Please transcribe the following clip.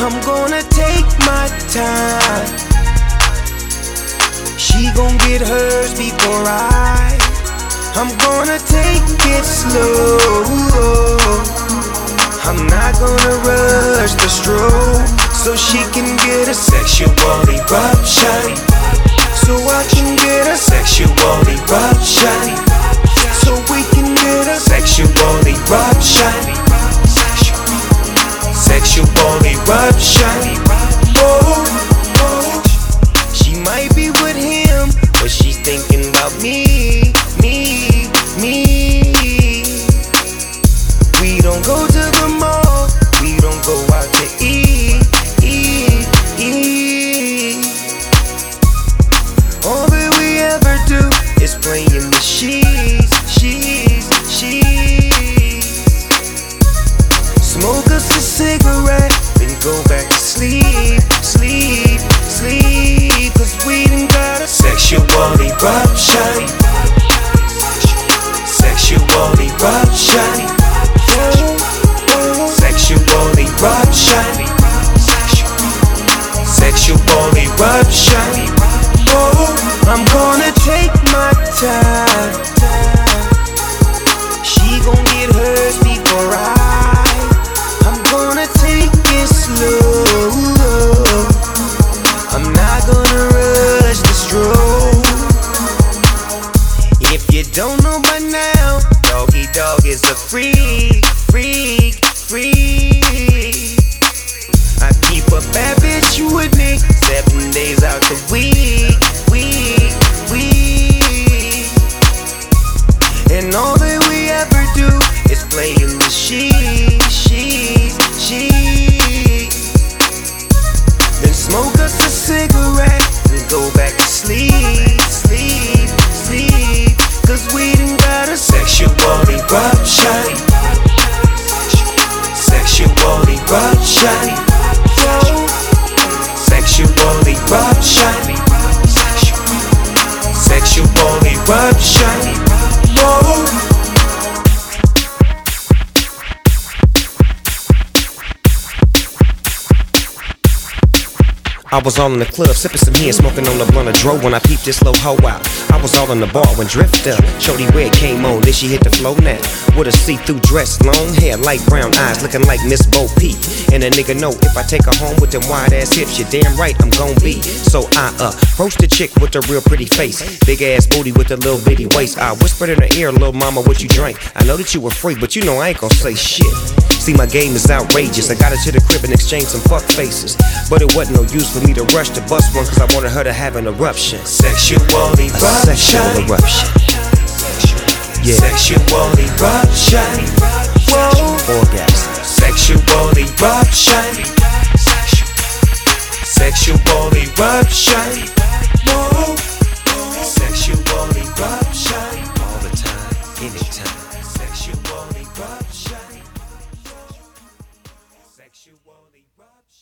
I'm gonna take my time. She gon' get hers before I'm gonna take it slow. I'm not gonna rush the stroke, so she can get a sexual eruption. So I can get a sexual eruption. So we can get a sexual eruption. Sexual eruption. Oh, oh. She might be with him, but she's thinking about me. We don't go to the mall, we don't go out to eat. All that we ever do is play in the sheets. Smoke us a cigarette, then go back to sleep. Cause we done got a sexual eruption. Sexual eruption. Sexual eruption. Sexual eruption. Oh, I'm gonna take my time. She gon' get hers before I'm gonna take it slow. I'm not gonna rush the stroke. If you don't know by now, Doggy Dog is a freak. I keep a bad bitch with me 7 days out the week. And all that we ever do is play in the sheets. Then smoke us a cigarette and go back to sleep. Cause we done got a sexual eruption. Sexual eruption. Sexual eruption. Sexual eruption. Whoa. I was all in the club, sipping some hen, smoking on the blunt of dro when I peeped this little hoe out. I was all in the bar when Drifter, Shorty Red came on, then she hit the flow now. With a see-through dress, long hair, light brown eyes, looking like Miss Bo Peep. And a nigga know if I take her home with them wide-ass hips, you're damn right I'm gon' be. So I approached the chick with a real pretty face, big-ass booty with a little bitty waist. I whispered in her ear, little mama, what you drink? I know that you were free, but you know I ain't gon' say shit. See, my game is outrageous. I got her to the crib and exchanged some fuck faces, but it wasn't no use for me to rush to bust one, cause I wanted her to have an eruption. Sexual eruption. A sexual eruption. Yeah. Sexual eruption. Whoa. Orgasm. Sexual eruption. Sexual eruption. Whoa. Sexual eruption. All the time, anytime. Sexual eruption. Sexual eruption.